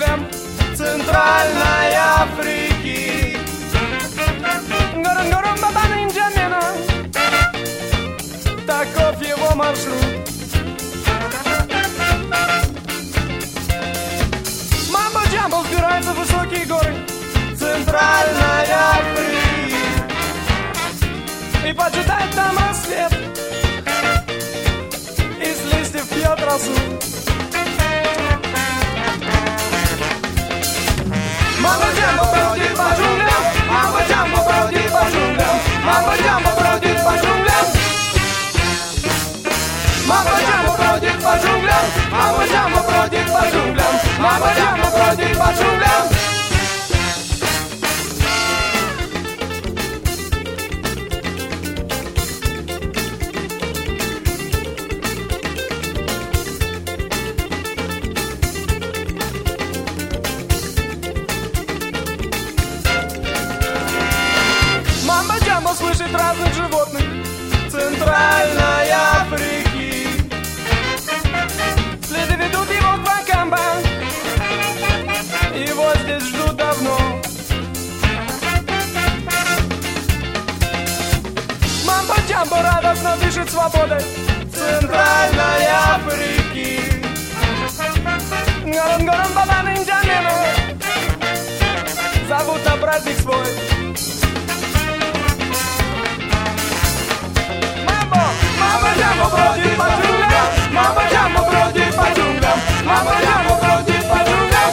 джунглям Центральной Африки. Гором-гором баба Нинджамена, таков его маршрут. Мамбо-джамбо взбирается в высокие горы Центральной Африки и поджидает там рассвет, из листьев пьет росу. Мамбо-джамбо бродит по джунглям, мамбо-джамбо бродит по джунглям, мамбо-джамбо бродит по джунглям. Мамбо-джамбо бродит по джунглям, мамбо-джамбо бродит по джунглям, мамбо-джамбо бродит по джунглям. Мамбо-джамбо слышит разных животных Центральной Африки. Следы ведут его к Вакамбо, его здесь ждут давно. Мамбо-джамбо радостно дышит свободой Центральной Африки. Гором-гором баба Нинджамена зовут на праздник свой. Мамбо-джамбо бродит по джунглям, мамбо-джамбо бродит по джунглям, мамбо-джамбо бродит по джунглям.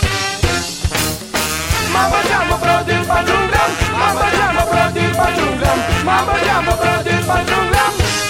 Мамбо-джамбо бродит по джунглям, мамбо-джамбо бродит по джунглям, мамбо-джамбо бродит по джунглям.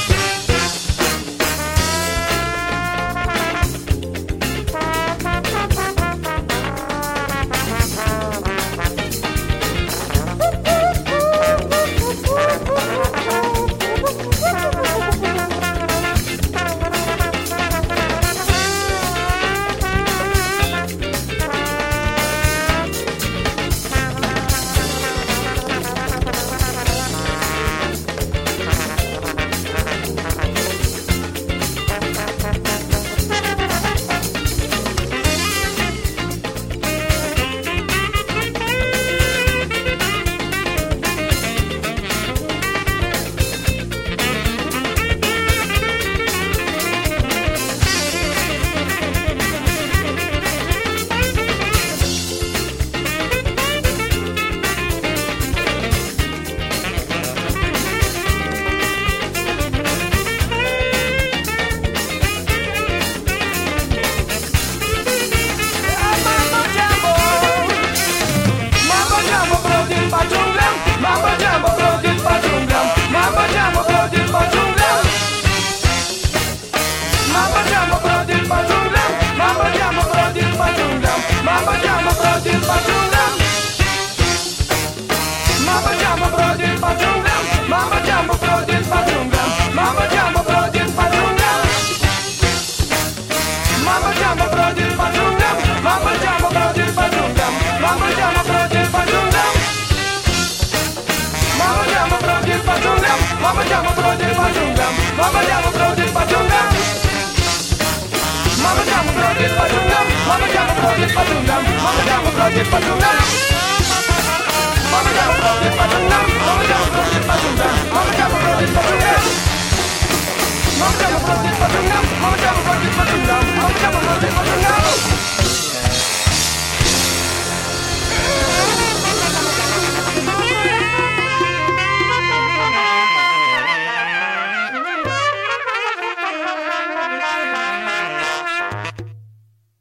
Мамбо-джамбо бродит по джунглям, мамбо-джамбо бродит по джунглям, мамбо-джамбо бродит по джунглям. Мамбо-джамбо бродит по джунглям, мамбо-джамбо бродит по джунглям, мамбо-джамбо бродит по джунглям. Мамбо-джамбо бродит по джунглям, мамбо-джамбо бродит по джунглям, мамбо-джамбо бродит по джунглям. Мамбо-джамбо бродит по джунглям, мамбо-джамбо бродит по джунглям, мамбо-джамбо бродит по джунглям. Mama, jump, brody, pa' jungle. Mama, jump, brody, pa' jungle. Mama, jump, brody, pa' jungle.